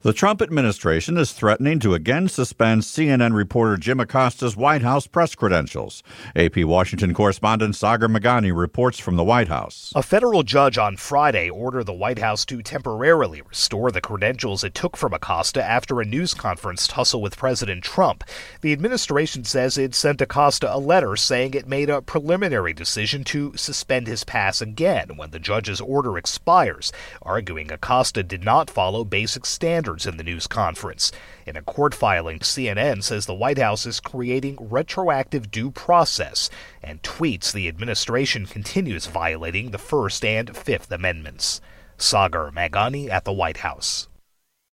The Trump administration is threatening to again suspend CNN reporter Jim Acosta's White House press credentials. AP Washington correspondent Sagar Meghani reports from the White House. A federal judge on Friday ordered the White House to temporarily restore the credentials it took from Acosta after a news conference tussle with President Trump. The administration says it sent Acosta a letter saying it made a preliminary decision to suspend his pass again when the judge's order expires, arguing Acosta did not follow basic standards in the news conference. In a court filing, CNN says the White House is creating retroactive due process and tweets the administration continues violating the First and Fifth Amendments. Sagar Meghani at the White House.